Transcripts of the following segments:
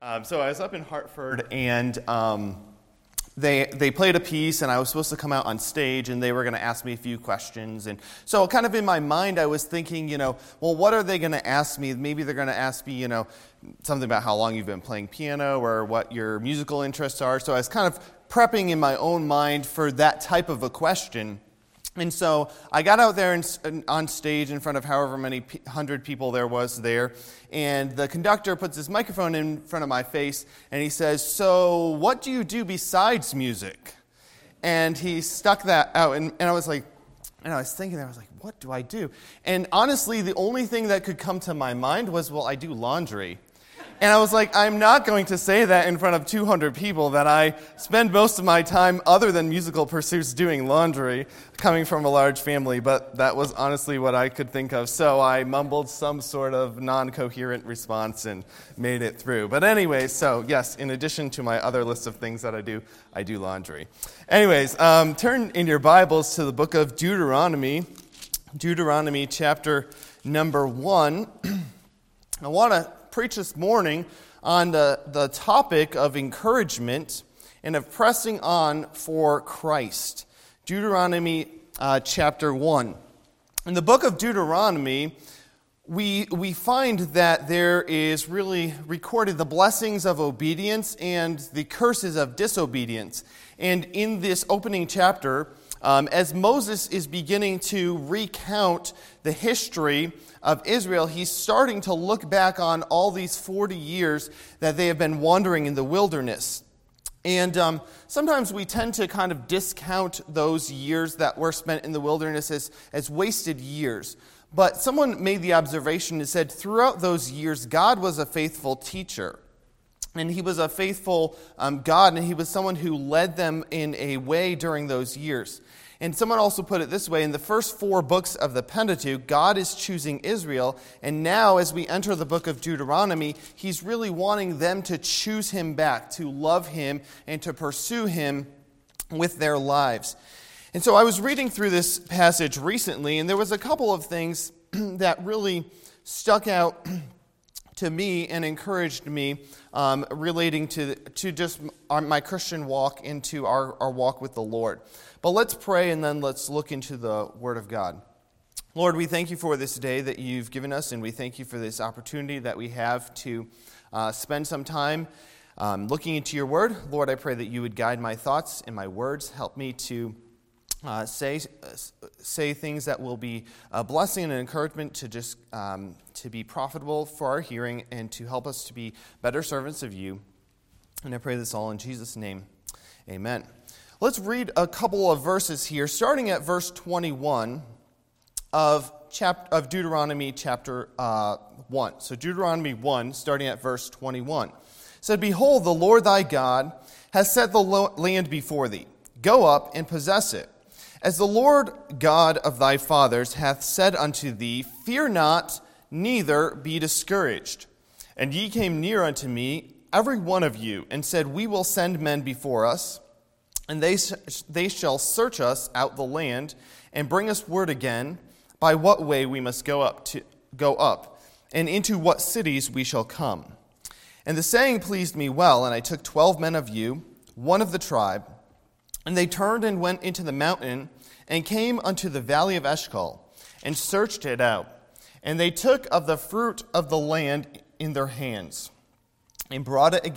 So I was up in Hartford, and they played a piece, and I was supposed to come out on stage, and they were going to ask me a few questions. And so kind of in my mind, I was thinking, well, what are they going to ask me? Maybe they're going to ask me, something about how long you've been playing piano or what your musical interests are. So I was kind of prepping in my own mind for that type of a question. And so I got out there on stage in front of however many hundred people there was there, and the conductor puts his microphone in front of my face, and he says, "So what do you do besides music?" And he stuck that out, and I was like, and I was thinking, what do I do? And honestly, the only thing that could come to my mind was, well, I do laundry. And I was like, I'm not going to say that in front of 200 people that I spend most of my time, other than musical pursuits, doing laundry, coming from a large family, but that was honestly what I could think of. So I mumbled some sort of non-coherent response and made it through. But anyway, so yes, in addition to my other list of things that I do laundry. Anyways, turn in your Bibles to the book of Deuteronomy chapter number 1. I want to preach this morning on the topic of encouragement and of pressing on for Christ. Deuteronomy chapter 1. In the book of Deuteronomy, we find that there is really recorded the blessings of obedience and the curses of disobedience. And in this opening chapter, as Moses is beginning to recount the history of Israel, he's starting to look back on all these 40 years that they have been wandering in the wilderness. And sometimes we tend to kind of discount those years that were spent in the wilderness as wasted years. But someone made the observation and said, throughout those years, God was a faithful teacher. And he was a faithful God, and he was someone who led them in a way during those years. And someone also put it this way: in the first 4 books of the Pentateuch, God is choosing Israel, and now as we enter the book of Deuteronomy, he's really wanting them to choose him back, to love him, and to pursue him with their lives. And so I was reading through this passage recently, and there was a couple of things that really stuck out to me and encouraged me relating to just my Christian walk into our walk with the Lord. But let's pray and then let's look into the Word of God. Lord, we thank you for this day that you've given us, and we thank you for this opportunity that we have to spend some time looking into your Word. Lord, I pray that you would guide my thoughts and my words. Help me to say things that will be a blessing and an encouragement to just to be profitable for our hearing and to help us to be better servants of you. And I pray this all in Jesus' name. Amen. Let's read a couple of verses here, starting at verse 21 of Deuteronomy chapter 1. So Deuteronomy 1, starting at verse 21. It said, "Behold, the Lord thy God has set the land before thee. Go up and possess it. As the Lord God of thy fathers hath said unto thee, fear not, neither be discouraged. And ye came near unto me, every one of you, and said, we will send men before us, and they shall search us out the land, and bring us word again, by what way we must go up, and into what cities we shall come. And the saying pleased me well, and I took 12 men of you, one of the tribe, and they turned and went into the mountain, and came unto the valley of Eshcol, and searched it out. And they took of the fruit of the land in their hands, and brought it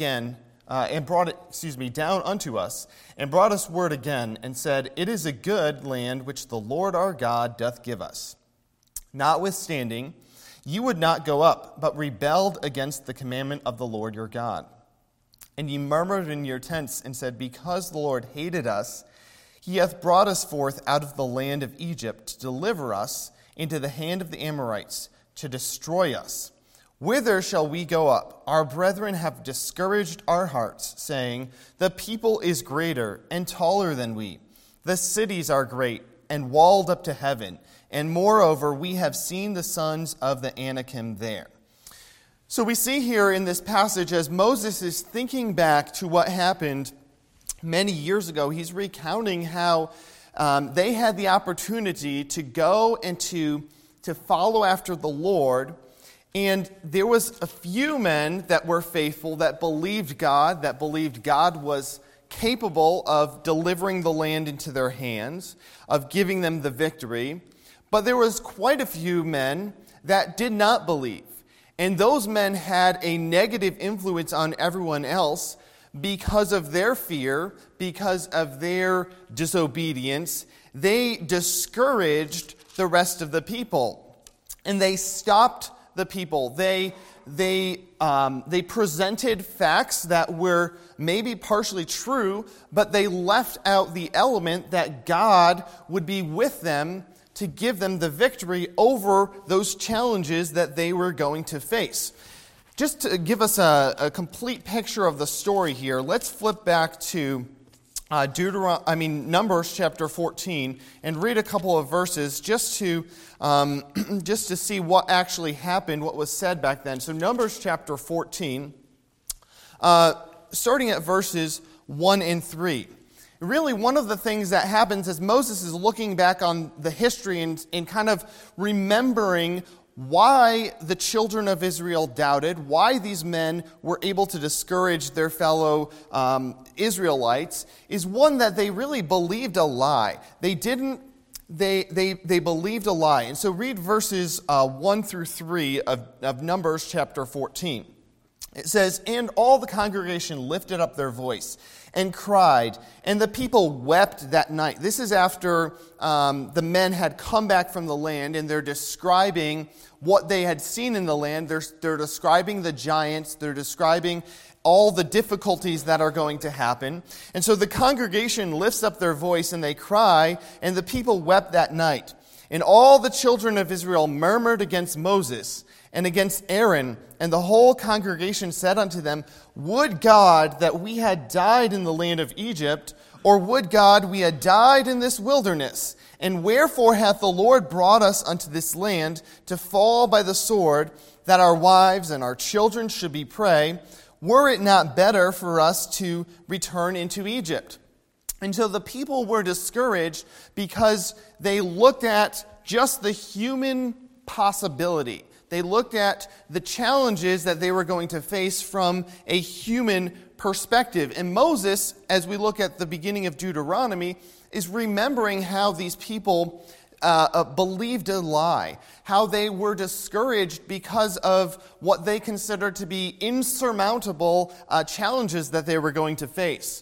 down unto us, and brought us word again, and said, it is a good land which the Lord our God doth give us. Notwithstanding, ye would not go up, but rebelled against the commandment of the Lord your God. And ye murmured in your tents, and said, because the Lord hated us, he hath brought us forth out of the land of Egypt, to deliver us into the hand of the Amorites, to destroy us. Whither shall we go up? Our brethren have discouraged our hearts, saying, the people is greater and taller than we. The cities are great and walled up to heaven. And moreover, we have seen the sons of the Anakim there." So we see here in this passage, as Moses is thinking back to what happened many years ago, he's recounting how they had the opportunity to go and to follow after the Lord, And there was a few men that were faithful, that believed God was capable of delivering the land into their hands, of giving them the victory. But there was quite a few men that did not believe. And those men had a negative influence on everyone else because of their fear, because of their disobedience. They discouraged the rest of the people, and they stopped the people. They presented facts that were maybe partially true, but they left out the element that God would be with them to give them the victory over those challenges that they were going to face. Just to give us a complete picture of the story here, let's flip back to Numbers chapter 14 and read a couple of verses just to see what actually happened, what was said back then. So Numbers chapter 14, starting at verses 1 and 3. Really, one of the things that happens as Moses is looking back on the history and kind of remembering why the children of Israel doubted, why these men were able to discourage their fellow Israelites, is one that they really believed a lie. They believed a lie. And so read verses 1 through 3 of Numbers chapter 14. It says, "And all the congregation lifted up their voice and cried, and the people wept that night." This is after the men had come back from the land, and they're describing what they had seen in the land. They're describing the giants. They're describing all the difficulties that are going to happen. And so the congregation lifts up their voice, and they cry, and the people wept that night. And all the children of Israel murmured against Moses and against Aaron, and the whole congregation said unto them, "Would God that we had died in the land of Egypt, or would God we had died in this wilderness? And wherefore hath the Lord brought us unto this land to fall by the sword, that our wives and our children should be prey? Were it not better for us to return into Egypt?" And so the people were discouraged because they looked at just the human possibility. They looked at the challenges that they were going to face from a human perspective. And Moses, as we look at the beginning of Deuteronomy, is remembering how these people believed a lie, how they were discouraged because of what they considered to be insurmountable challenges that they were going to face.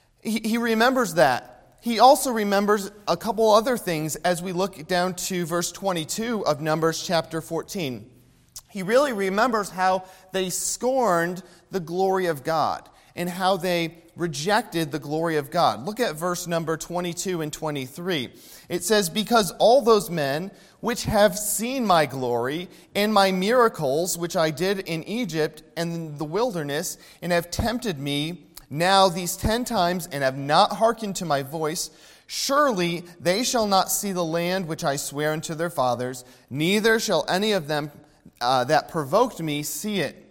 He remembers that. He also remembers a couple other things as we look down to verse 22 of Numbers chapter 14. He really remembers how they scorned the glory of God and how they rejected the glory of God. Look at verse number 22 and 23. It says, "Because all those men which have seen my glory and my miracles which I did in Egypt and in the wilderness, and have tempted me now these 10 times, and have not hearkened to my voice, surely they shall not see the land which I swear unto their fathers, neither shall any of them that provoked me see it."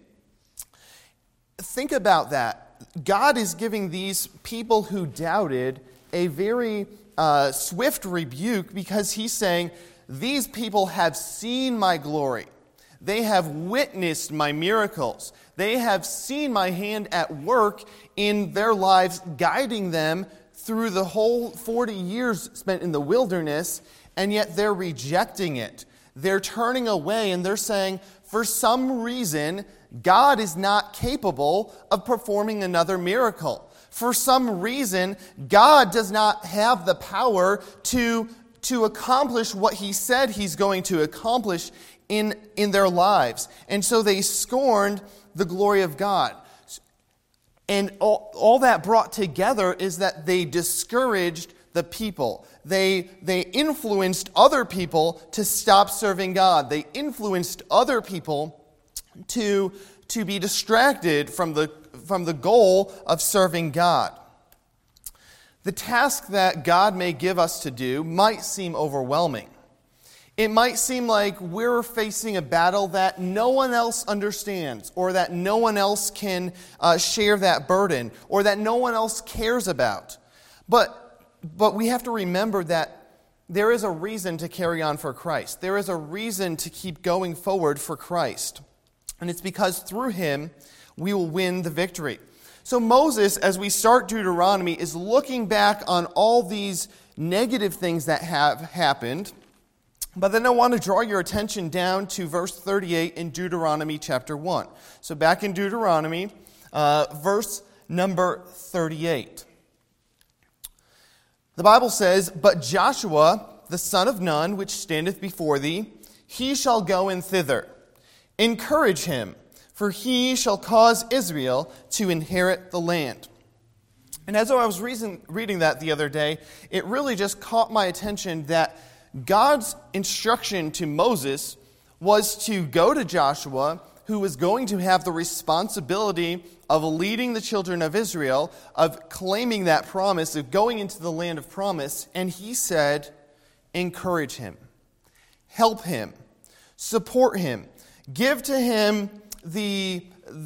Think about that. God is giving these people who doubted a very swift rebuke, because he's saying, these people have seen my glory. They have witnessed my miracles. They have seen my hand at work in their lives, guiding them through the whole 40 years spent in the wilderness, and yet they're rejecting it. They're turning away, and they're saying, for some reason, God is not capable of performing another miracle. For some reason, God does not have the power to accomplish what he said he's going to accomplish in their lives. And so they scorned the glory of God. And all that brought together is that they discouraged the people. They influenced other people to stop serving God. They influenced other people to be distracted from the goal of serving God. The task that God may give us to do might seem overwhelming. It might seem like we're facing a battle that no one else understands, or that no one else can share that burden, or that no one else cares about. But we have to remember that there is a reason to carry on for Christ. There is a reason to keep going forward for Christ. And it's because through him we will win the victory. So Moses, as we start Deuteronomy, is looking back on all these negative things that have happened. But then I want to draw your attention down to verse 38 in Deuteronomy chapter 1. So back in Deuteronomy, verse number 38. The Bible says, "But Joshua, the son of Nun, which standeth before thee, he shall go in thither. Encourage him, for he shall cause Israel to inherit the land." And as I was reading that the other day, it really just caught my attention that God's instruction to Moses was to go to Joshua, who was going to have the responsibility of leading the children of Israel, of claiming that promise, of going into the land of promise. And he said, encourage him, help him, support him, give to him the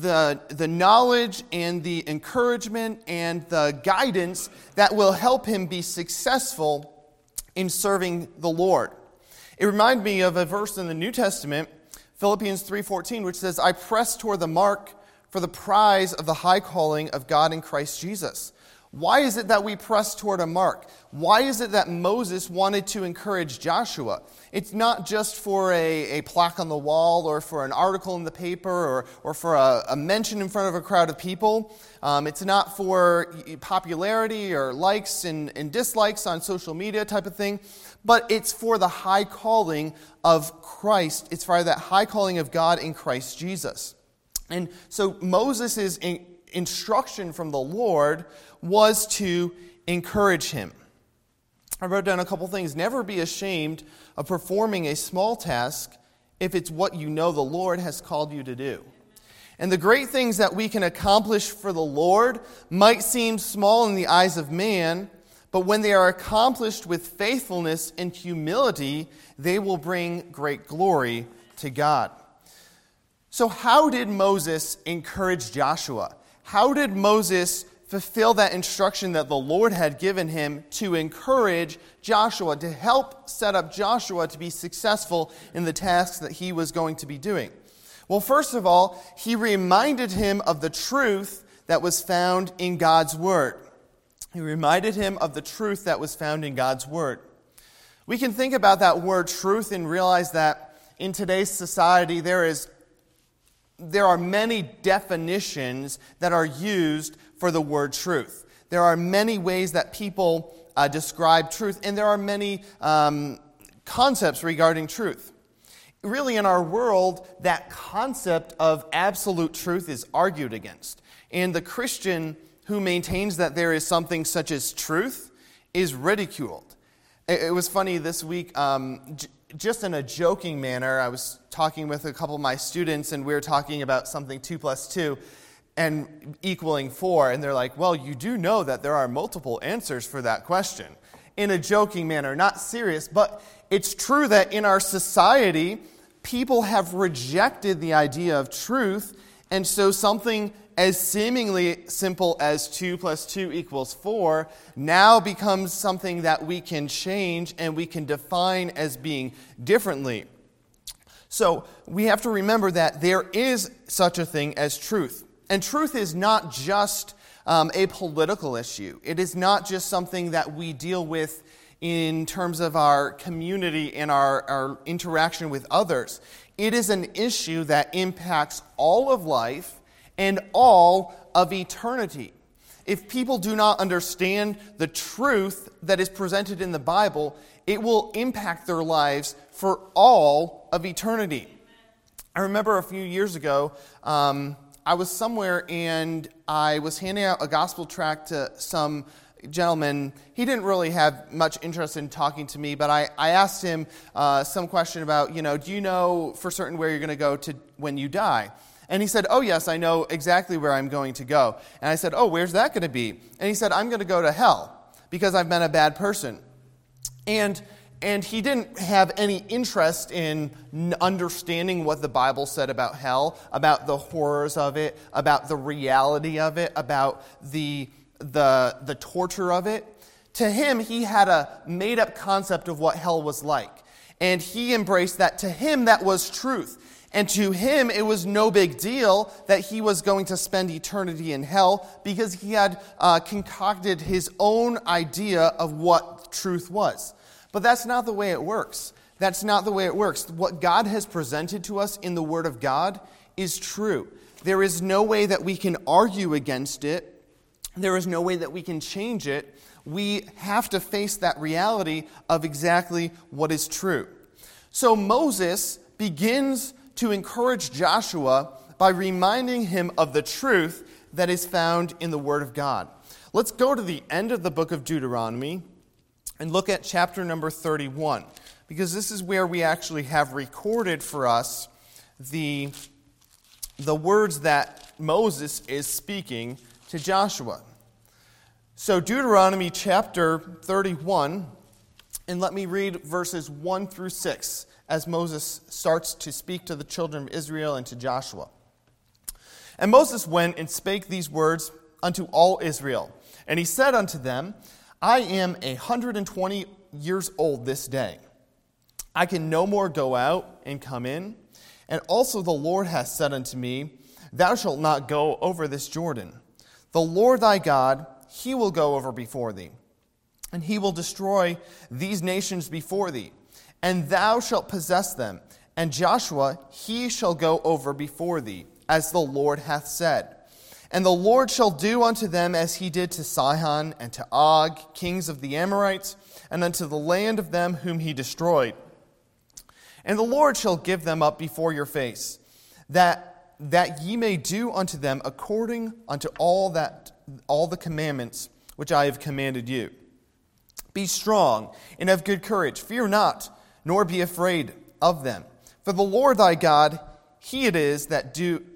knowledge and the encouragement and the guidance that will help him be successful in serving the Lord. It reminded me of a verse in the New Testament, Philippians 3:14, which says, "I press toward the mark for the prize of the high calling of God in Christ Jesus." Why is it that we press toward a mark? Why is it that Moses wanted to encourage Joshua? It's not just for a plaque on the wall or for an article in the paper or for a mention in front of a crowd of people. It's not for popularity or likes and dislikes on social media type of thing. But it's for the high calling of Christ. It's for that high calling of God in Christ Jesus. And so Moses' instruction from the Lord was to encourage him. I wrote down a couple things. Never be ashamed of performing a small task if it's what you know the Lord has called you to do. And the great things that we can accomplish for the Lord might seem small in the eyes of man, but when they are accomplished with faithfulness and humility, they will bring great glory to God. So how did Moses encourage Joshua? How did Moses fulfill that instruction that the Lord had given him to encourage Joshua, to help set up Joshua to be successful in the tasks that he was going to be doing? Well, first of all, he reminded him of the truth that was found in God's Word. He reminded him of the truth that was found in God's Word. We can think about that word truth and realize that in today's society there are many definitions that are used for the word truth. There are many ways that people describe truth, and there are many concepts regarding truth. Really, in our world, that concept of absolute truth is argued against. And the Christian who maintains that there is something such as truth is ridiculed. It was funny this week, just in a joking manner, I was talking with a couple of my students, and we were talking about something 2 + 2 and equaling 4, and they're like, well, you do know that there are multiple answers for that question. In a joking manner, not serious, but it's true that in our society, people have rejected the idea of truth, and so something as seemingly simple as 2 + 2 = 4 now becomes something that we can change and we can define as being differently. So we have to remember that there is such a thing as truth. And truth is not just a political issue. It is not just something that we deal with in terms of our community and our interaction with others. It is an issue that impacts all of life and all of eternity. If people do not understand the truth that is presented in the Bible, it will impact their lives for all of eternity. I remember a few years ago, I was somewhere and I was handing out a gospel tract to some gentleman. He didn't really have much interest in talking to me, but I asked him some question about, do you know for certain where you're going to go to when you die? And he said, oh, yes, I know exactly where I'm going to go. And I said, oh, where's that going to be? And he said, I'm going to go to hell because I've been a bad person. And he didn't have any interest in understanding what the Bible said about hell, about the horrors of it, about the reality of it, about the torture of it. To him, he had a made-up concept of what hell was like. And he embraced that. To him, that was truth. And to him, it was no big deal that he was going to spend eternity in hell because he had concocted his own idea of what truth was. But that's not the way it works. That's not the way it works. What God has presented to us in the Word of God is true. There is no way that we can argue against it. There is no way that we can change it. We have to face that reality of exactly what is true. So Moses begins to encourage Joshua by reminding him of the truth that is found in the Word of God. Let's go to the end of the book of Deuteronomy and look at chapter number 31, because this is where we actually have recorded for us the words that Moses is speaking to Joshua. So Deuteronomy chapter 31, and let me read verses 1 through 6 as Moses starts to speak to the children of Israel and to Joshua. And Moses went and spake these words unto all Israel. And he said unto them, I am 120 years old this day. I can no more go out and come in. And also the Lord hath said unto me, Thou shalt not go over this Jordan. The Lord thy God, he will go over before thee. And he will destroy these nations before thee. And thou shalt possess them. And Joshua, he shall go over before thee, as the Lord hath said. And the Lord shall do unto them as he did to Sihon and to Og, kings of the Amorites, and unto the land of them whom he destroyed. And the Lord shall give them up before your face, that ye may do unto them according unto all the commandments which I have commanded you. Be strong and of good courage. Fear not, nor be afraid of them. For the Lord thy God, he it is that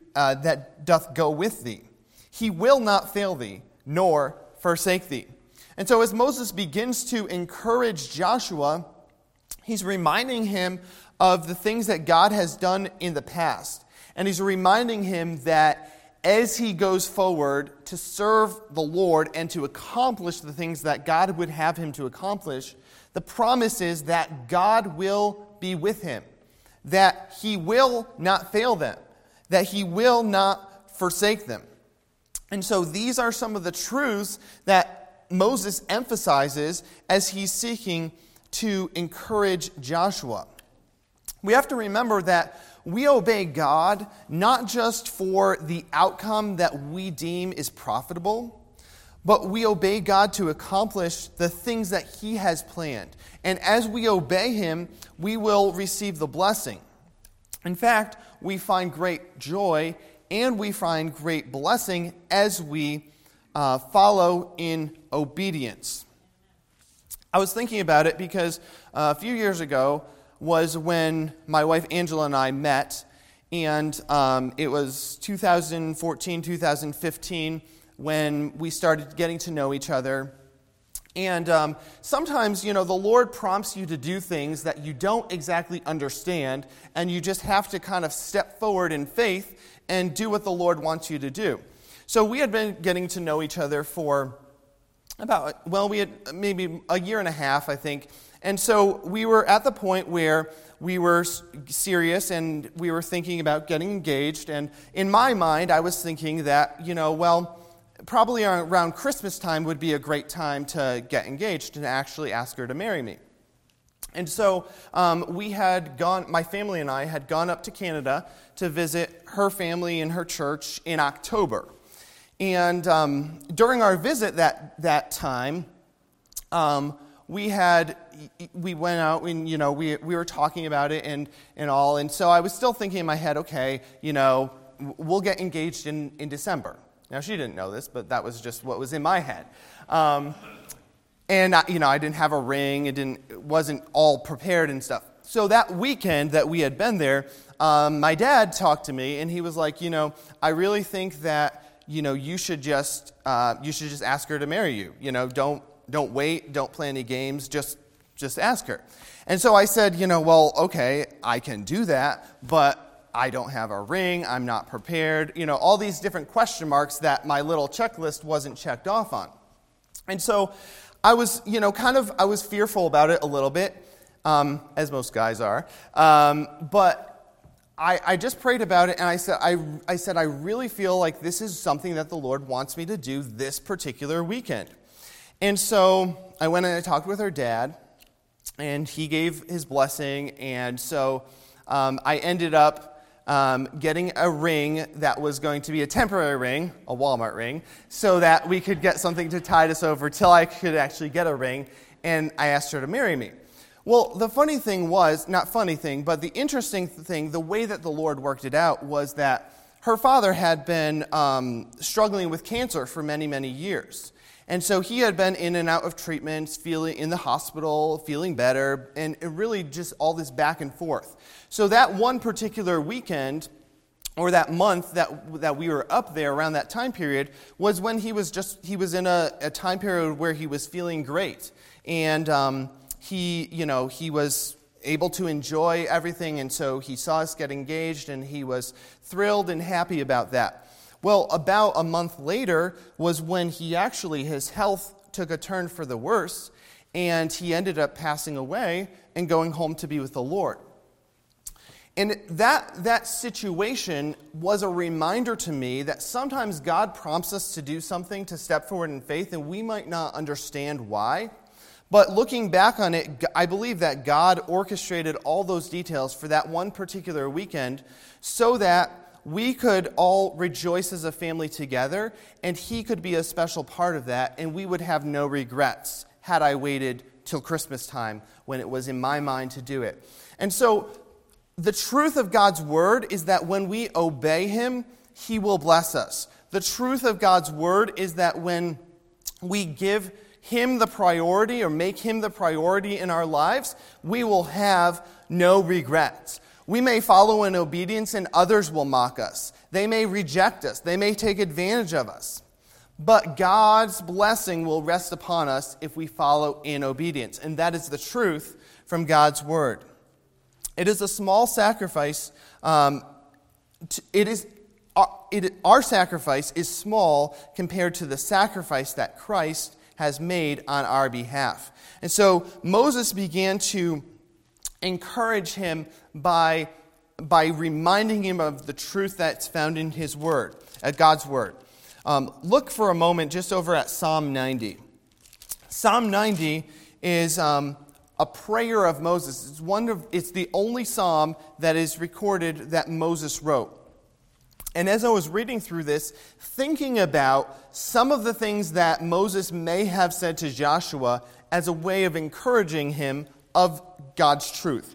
doth go with thee. He will not fail thee, nor forsake thee. And so as Moses begins to encourage Joshua, he's reminding him of the things that God has done in the past. And he's reminding him that as he goes forward to serve the Lord and to accomplish the things that God would have him to accomplish, the promise is that God will be with him, that he will not fail them, that he will not forsake them. And so these are some of the truths that Moses emphasizes as he's seeking to encourage Joshua. We have to remember that we obey God not just for the outcome that we deem is profitable, but we obey God to accomplish the things that he has planned. And as we obey him, we will receive the blessing. In fact, we find great joy and we find great blessing as we follow in obedience. I was thinking about it because a few years ago was when my wife Angela and I met, and it was 2014, 2015 when we started getting to know each other. And sometimes, the Lord prompts you to do things that you don't exactly understand, and you just have to kind of step forward in faith and do what the Lord wants you to do. So we had been getting to know each other for we had maybe a year and a half, I think. And so we were at the point where we were serious and we were thinking about getting engaged. And in my mind, I was thinking that, probably around Christmas time would be a great time to get engaged and actually ask her to marry me. And so my family and I had gone up to Canada to visit her family and her church in October. And during our visit that time, we went out and, we were talking about it and all. And so I was still thinking in my head, okay, we'll get engaged in December. Now, she didn't know this, but that was just what was in my head. And, I didn't have a ring. It wasn't all prepared and stuff. So that weekend that we had been there, my dad talked to me, and he was like, I really think that, you should just ask her to marry you. Don't wait, don't play any games, just ask her. And so I said, well, okay, I can do that, but I don't have a ring, I'm not prepared, all these different question marks that my little checklist wasn't checked off on. And so I was, I was fearful about it a little bit, as most guys are, but I just prayed about it, and I said, I really feel like this is something that the Lord wants me to do this particular weekend. And so I went and I talked with her dad, and he gave his blessing, and so I ended up getting a ring that was going to be a temporary ring, a Walmart ring, so that we could get something to tide us over till I could actually get a ring, and I asked her to marry me. Well, the funny thing was, not funny thing, but the interesting thing, the way that the Lord worked it out was that her father had been struggling with cancer for many, many years. And so he had been in and out of treatments, feeling in the hospital, feeling better, and really just all this back and forth. So that one particular weekend, or that month that we were up there around that time period, was when he was in a time period where he was feeling great. And he was able to enjoy everything, and so he saw us get engaged, and he was thrilled and happy about that. Well, about a month later was when his health took a turn for the worse, and he ended up passing away and going home to be with the Lord. And that situation was a reminder to me that sometimes God prompts us to do something, to step forward in faith, and we might not understand why. But looking back on it, I believe that God orchestrated all those details for that one particular weekend so that we could all rejoice as a family together, and he could be a special part of that, and we would have no regrets had I waited till Christmas time when it was in my mind to do it. And so the truth of God's word is that when we obey him, he will bless us. The truth of God's word is that when we give him the priority or make him the priority in our lives, we will have no regrets. We may follow in obedience and others will mock us. They may reject us. They may take advantage of us. But God's blessing will rest upon us if we follow in obedience. And that is the truth from God's word. It is a small sacrifice. Our sacrifice is small compared to the sacrifice that Christ has made on our behalf. And so Moses began to encourage him by reminding him of the truth that's found in his word, God's word. Look for a moment just over at Psalm 90. Psalm 90 is a prayer of Moses. It's the only psalm that is recorded that Moses wrote. And as I was reading through this, thinking about some of the things that Moses may have said to Joshua as a way of encouraging him of God's truth.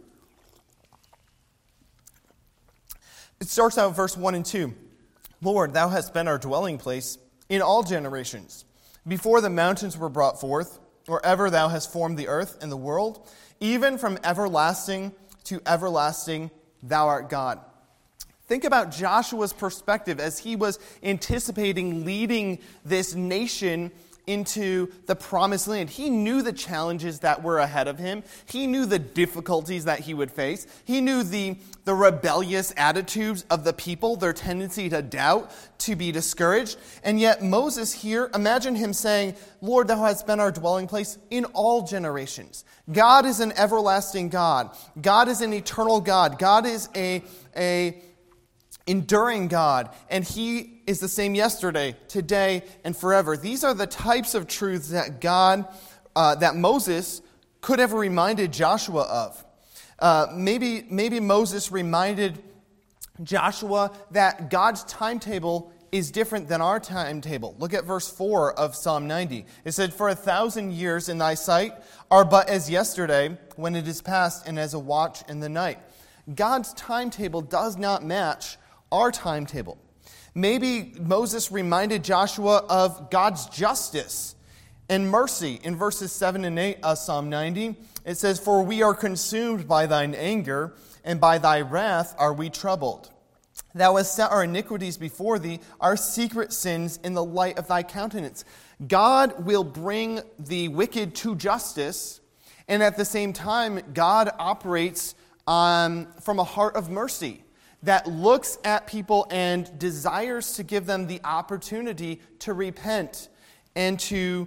It starts out verse 1 and 2. Lord, thou hast been our dwelling place in all generations. Before the mountains were brought forth, or ever thou hast formed the earth and the world, even from everlasting to everlasting, thou art God. Think about Joshua's perspective as he was anticipating leading this nation into the promised land. He knew the challenges that were ahead of him. He knew the difficulties that he would face. He knew the rebellious attitudes of the people, their tendency to doubt, to be discouraged. And yet Moses here, imagine him saying, Lord, thou hast been our dwelling place in all generations. God is an everlasting God. God is an eternal God. God is a enduring God, and he is the same yesterday, today, and forever. These are the types of truths that that Moses could have reminded Joshua of. Maybe Moses reminded Joshua that God's timetable is different than our timetable. Look at verse 4 of Psalm 90. It said, For 1,000 years in thy sight are but as yesterday when it is past, and as a watch in the night. God's timetable does not match our timetable. Maybe Moses reminded Joshua of God's justice and mercy. In verses 7 and 8 of Psalm 90, it says, For we are consumed by thine anger, and by thy wrath are we troubled. Thou hast set our iniquities before thee, our secret sins in the light of thy countenance. God will bring the wicked to justice, and at the same time, God operates from a heart of mercy that looks at people and desires to give them the opportunity to repent and to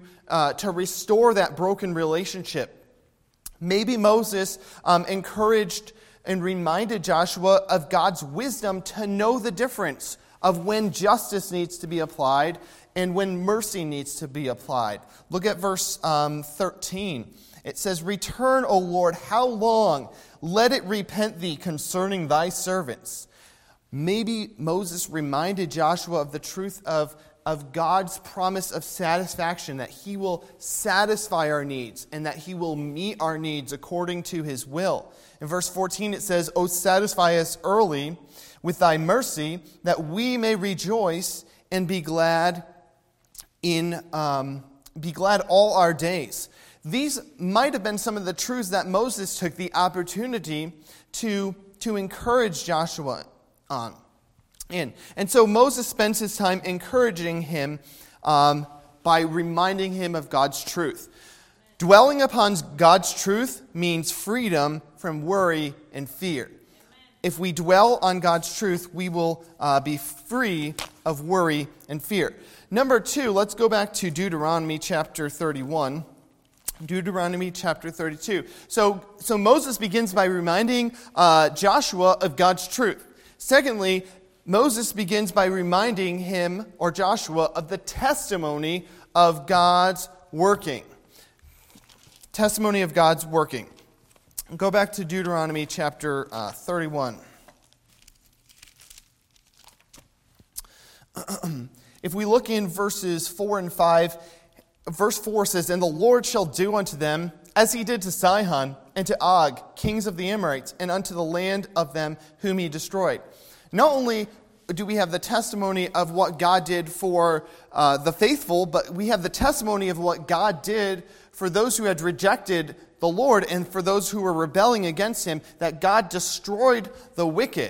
restore that broken relationship. Maybe Moses encouraged and reminded Joshua of God's wisdom to know the difference of when justice needs to be applied and when mercy needs to be applied. Look at verse 13. It says, "Return, O Lord, how long? Let it repent thee concerning thy servants." Maybe Moses reminded Joshua of the truth of God's promise of satisfaction, that he will satisfy our needs and that he will meet our needs according to his will. In verse 14 it says, "O satisfy us early with thy mercy, that we may rejoice and be glad all our days." These might have been some of the truths that Moses took the opportunity to encourage Joshua on. And so Moses spends his time encouraging him by reminding him of God's truth. Dwelling upon God's truth means freedom from worry and fear. If we dwell on God's truth, we will be free of worry and fear. Number 2, let's go back to Deuteronomy chapter 31. Deuteronomy chapter 32. So Moses begins by reminding Joshua of God's truth. Secondly, Moses begins by reminding him, or Joshua, of the testimony of God's working. Testimony of God's working. Go back to Deuteronomy chapter 31. If we look in verses 4 and 5, verse 4 says, "And the Lord shall do unto them as he did to Sihon and to Og, kings of the Amorites, and unto the land of them whom he destroyed." Not only do we have the testimony of what God did for the faithful, but we have the testimony of what God did for those who had rejected the Lord and for those who were rebelling against him, that God destroyed the wicked.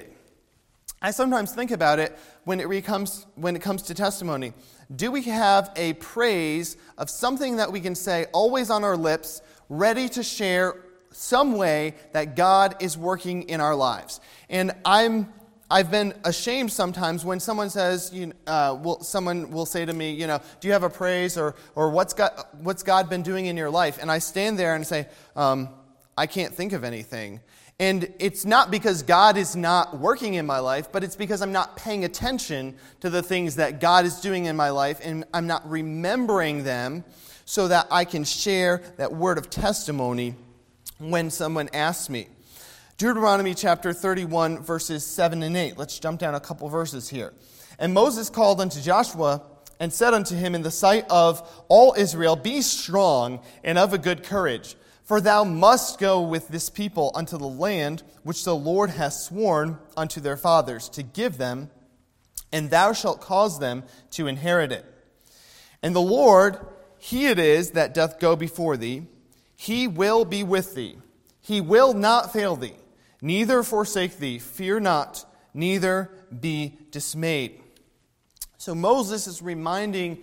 I sometimes think about it when it comes to testimony. Do we have a praise of something that we can say always on our lips, ready to share some way that God is working in our lives? And I've been ashamed sometimes when someone says, someone will say to me, do you have a praise or what's God been doing in your life? And I stand there and say, I can't think of anything. And it's not because God is not working in my life, but it's because I'm not paying attention to the things that God is doing in my life, and I'm not remembering them so that I can share that word of testimony when someone asks me. Deuteronomy chapter 31, verses 7 and 8. Let's jump down a couple verses here. "And Moses called unto Joshua and said unto him in the sight of all Israel, Be strong and of a good courage, for thou must go with this people unto the land which the Lord hath sworn unto their fathers to give them, and thou shalt cause them to inherit it. And the Lord, he it is that doth go before thee, he will be with thee. He will not fail thee, neither forsake thee. Fear not, neither be dismayed." So Moses is reminding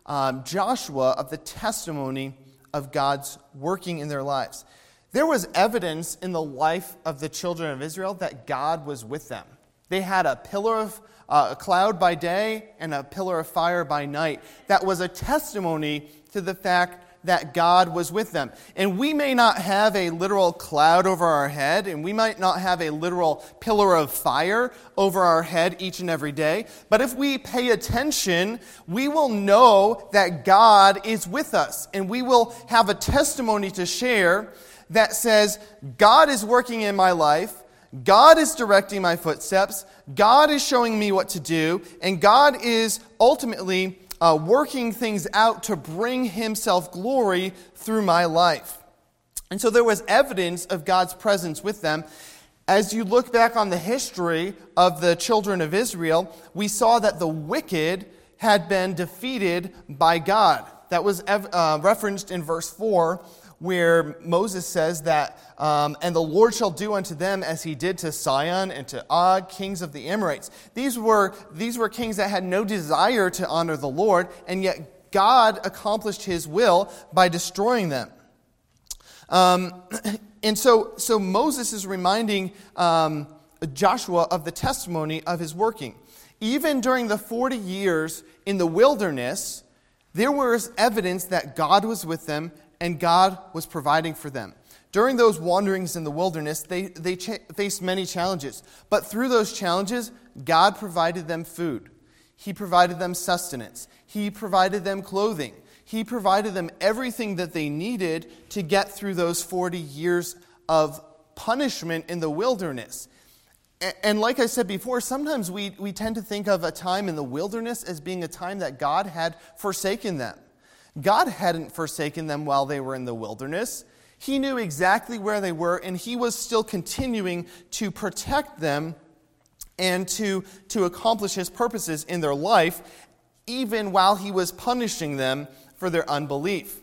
Joshua of the testimony of God's working in their lives. There was evidence in the life of the children of Israel that God was with them. They had a pillar of a cloud by day and a pillar of fire by night. That was a testimony to the fact that God was with them. And we may not have a literal cloud over our head, and we might not have a literal pillar of fire over our head each and every day, but if we pay attention, we will know that God is with us, and we will have a testimony to share that says, God is working in my life, God is directing my footsteps, God is showing me what to do, and God is ultimately working things out to bring himself glory through my life. And so there was evidence of God's presence with them. As you look back on the history of the children of Israel, we saw that the wicked had been defeated by God. That was referenced in verse 4, where Moses says that, "And the Lord shall do unto them as he did to Sihon and to Og, kings of the Amorites." These were kings that had no desire to honor the Lord, and yet God accomplished his will by destroying them. And so Moses is reminding Joshua of the testimony of his working. Even during the 40 years in the wilderness, there was evidence that God was with them and God was providing for them. during those wanderings in the wilderness, they faced many challenges. But through those challenges, God provided them food. He provided them sustenance. He provided them clothing. He provided them everything that they needed to get through those 40 years of punishment in the wilderness. And like I said before, sometimes we tend to think of a time in the wilderness as being a time that God had forsaken them. God hadn't forsaken them while they were in the wilderness. He knew exactly where they were, and he was still continuing to protect them and to accomplish his purposes in their life, even while he was punishing them for their unbelief.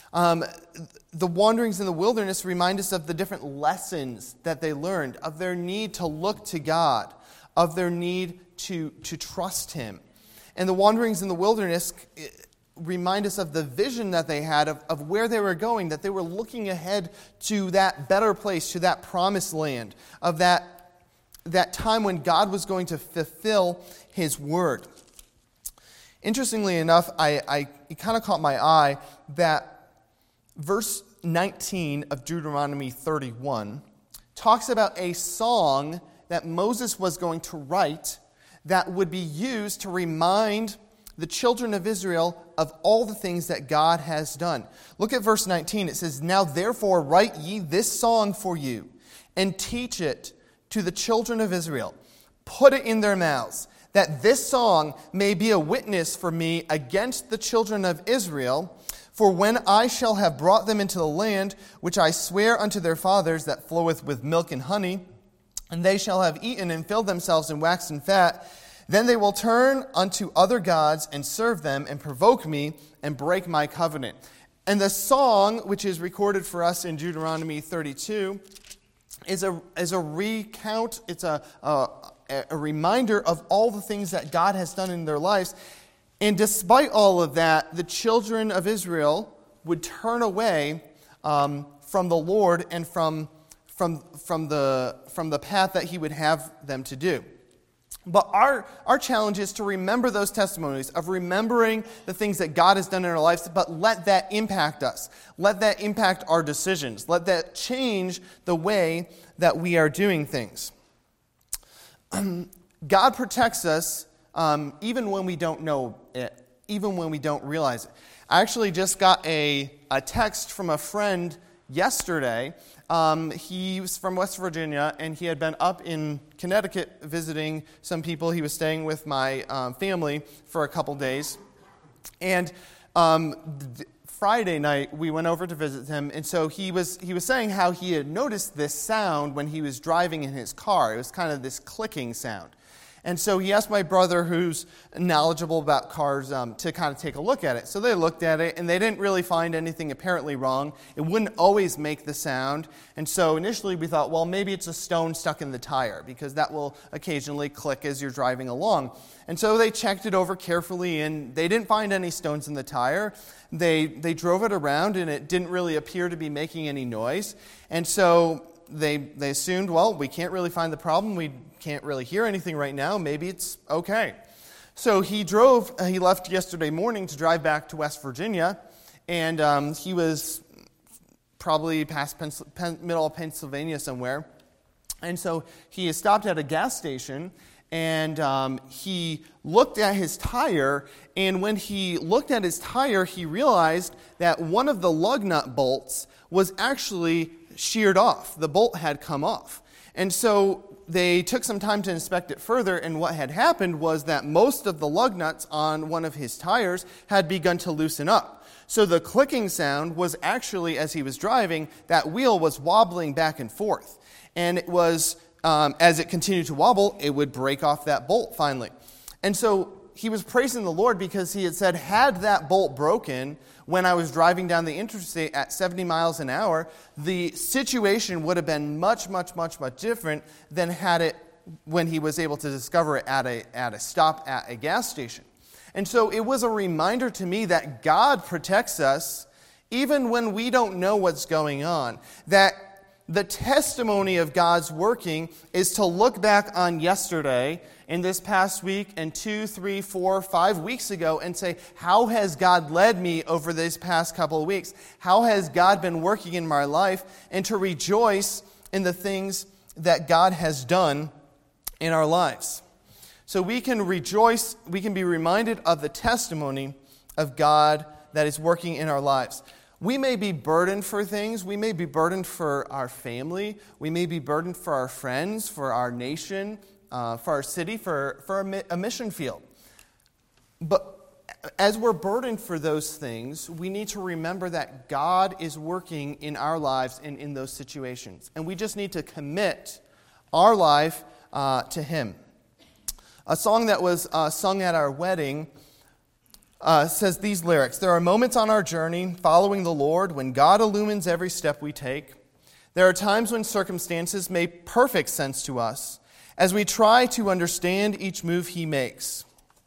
The wanderings in the wilderness remind us of the different lessons that they learned, of their need to look to God, of their need to trust him. And the wanderings in the wilderness remind us of the vision that they had of where they were going, that they were looking ahead to that better place, to that promised land, of that time when God was going to fulfill his word. Interestingly enough, it kind of caught my eye that verse 19 of Deuteronomy 31 talks about a song that Moses was going to write that would be used to remind the children of Israel of all the things that God has done. Look at verse 19. It says, "Now therefore write ye this song for you, and teach it to the children of Israel. Put it in their mouths, that this song may be a witness for me against the children of Israel. For when I shall have brought them into the land, which I swear unto their fathers, that floweth with milk and honey, and they shall have eaten and filled themselves and waxed and fat, then they will turn unto other gods and serve them and provoke me and break my covenant." And the song, which is recorded for us in Deuteronomy 32, is a recount. It's a reminder of all the things that God has done in their lives. And despite all of that, the children of Israel would turn away from the Lord and from the path that he would have them to do. But our challenge is to remember those testimonies, of remembering the things that God has done in our lives, but let that impact us. Let that impact our decisions. Let that change the way that we are doing things. God protects us even when we don't know it, even when we don't realize it. I actually just got a text from a friend yesterday. He was from West Virginia, and he had been up in Connecticut visiting some people. He was staying with my family for a couple days. And Friday night, we went over to visit him, and so he was saying how he had noticed this sound when he was driving in his car. It was kind of this clicking sound. And so he asked my brother, who's knowledgeable about cars, to kind of take a look at it. So they looked at it, and they didn't really find anything apparently wrong. It wouldn't always make the sound. And so initially we thought, well, maybe it's a stone stuck in the tire, because that will occasionally click as you're driving along. And so they checked it over carefully, and they didn't find any stones in the tire. They drove it around, and it didn't really appear to be making any noise. And so they assumed, well, we can't really find the problem. We can't really hear anything right now. Maybe it's okay. So he left yesterday morning to drive back to West Virginia, and he was probably past middle of Pennsylvania somewhere. And so he stopped at a gas station, and he looked at his tire, and when he looked at his tire, he realized that one of the lug nut bolts was actually sheared off. The bolt had come off. And so they took some time to inspect it further, and what had happened was that most of the lug nuts on one of his tires had begun to loosen up. So the clicking sound was actually, as he was driving, that wheel was wobbling back and forth. And it was, as it continued to wobble, it would break off that bolt finally. And so he was praising the Lord because he had said, had that bolt broken when I was driving down the interstate at 70 miles an hour, the situation would have been much, much, much, much different than had it when he was able to discover it at a stop at a gas station. And so it was a reminder to me that God protects us even when we don't know what's going on, that the testimony of God's working is to look back on yesterday and this past week and 2, 3, 4, 5 weeks ago and say, how has God led me over these past couple of weeks? How has God been working in my life? And to rejoice in the things that God has done in our lives. So we can rejoice, we can be reminded of the testimony of God that is working in our lives. We may be burdened for things. We may be burdened for our family. We may be burdened for our friends, for our nation, for our city, for a mission field. But as we're burdened for those things, we need to remember that God is working in our lives and in those situations. And we just need to commit our life to Him. A song that was sung at our wedding says these lyrics: there are moments on our journey following the Lord when God illumines every step we take. There are times when circumstances make perfect sense to us as we try to understand each move He makes.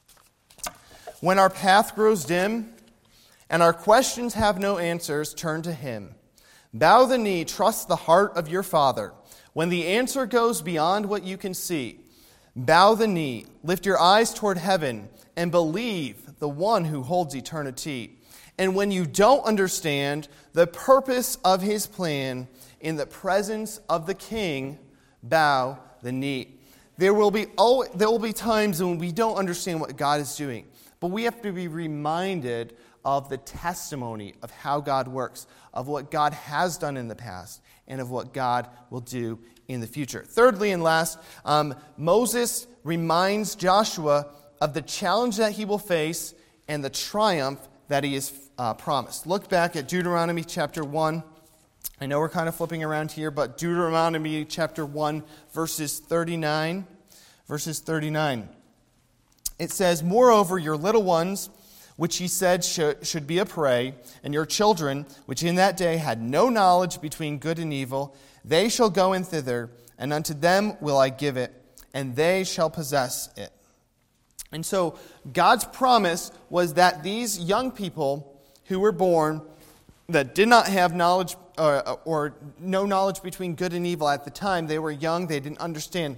When our path grows dim and our questions have no answers, turn to Him. Bow the knee, trust the heart of your Father. When the answer goes beyond what you can see, bow the knee, lift your eyes toward heaven, and believe the one who holds eternity. And when you don't understand the purpose of His plan, in the presence of the King, bow the knee. There will be times when we don't understand what God is doing, but we have to be reminded of the testimony of how God works, of what God has done in the past, and of what God will do in the future. Thirdly and last, Moses reminds Joshua of the challenge that he will face and the triumph that he is promised. Look back at Deuteronomy chapter 1. I know we're kind of flipping around here, but Deuteronomy chapter 1, verses 39. It says, moreover, your little ones, which he said should be a prey, and your children, which in that day had no knowledge between good and evil, they shall go in thither, and unto them will I give it, and they shall possess it. And so God's promise was that these young people who were born that did not have knowledge or no knowledge between good and evil at the time, they were young, they didn't understand,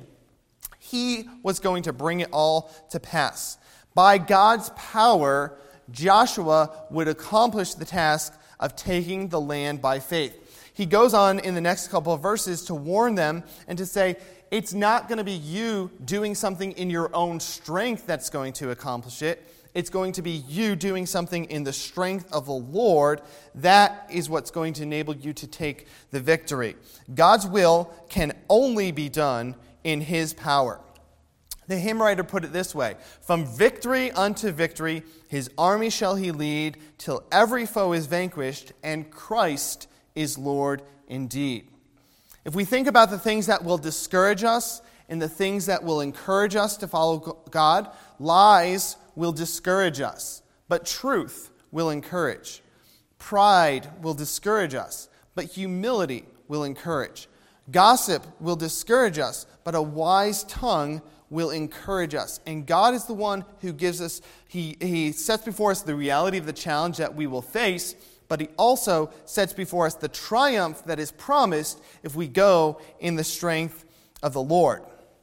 He was going to bring it all to pass. By God's power, Joshua would accomplish the task of taking the land by faith. He goes on in the next couple of verses to warn them and to say, it's not going to be you doing something in your own strength that's going to accomplish it. It's going to be you doing something in the strength of the Lord. That is what's going to enable you to take the victory. God's will can only be done in His power. The hymn writer put it this way: from victory unto victory, His army shall He lead, till every foe is vanquished, and Christ is Lord indeed. If we think about the things that will discourage us and the things that will encourage us to follow God, lies will discourage us, but truth will encourage. Pride will discourage us, but humility will encourage. Gossip will discourage us, but a wise tongue will encourage us. And God is the one who gives us, He sets before us the reality of the challenge that we will face, but He also sets before us the triumph that is promised if we go in the strength of the Lord.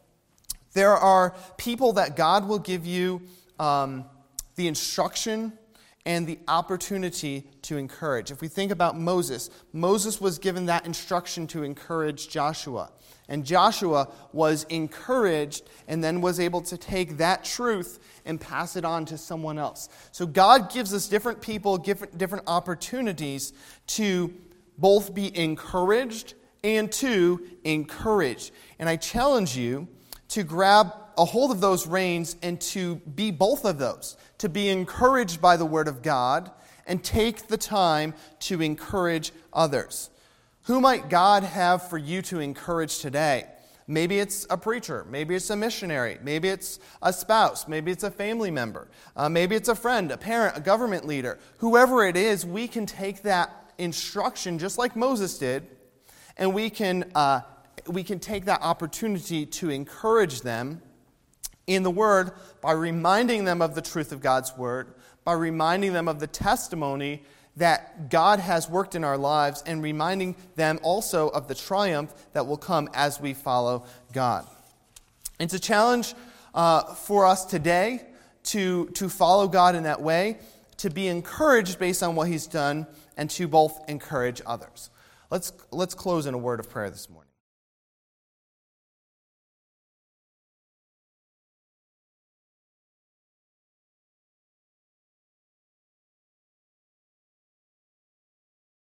There are people that God will give you the instruction and the opportunity to encourage. If we think about Moses was given that instruction to encourage Joshua. And Joshua was encouraged and then was able to take that truth and pass it on to someone else. So God gives us different people, different opportunities to both be encouraged and to encourage. And I challenge you to grab a hold of those reins and to be both of those, to be encouraged by the Word of God and take the time to encourage others. Who might God have for you to encourage today? Maybe it's a preacher. Maybe it's a missionary. Maybe it's a spouse. Maybe it's a family member. Maybe it's a friend, a parent, a government leader. Whoever it is, we can take that instruction just like Moses did, and we can take that opportunity to encourage them in the Word by reminding them of the truth of God's Word, by reminding them of the testimony that God has worked in our lives and reminding them also of the triumph that will come as we follow God. It's a challenge for us today to follow God in that way, to be encouraged based on what he's done, and to both encourage others. Let's close in a word of prayer this morning.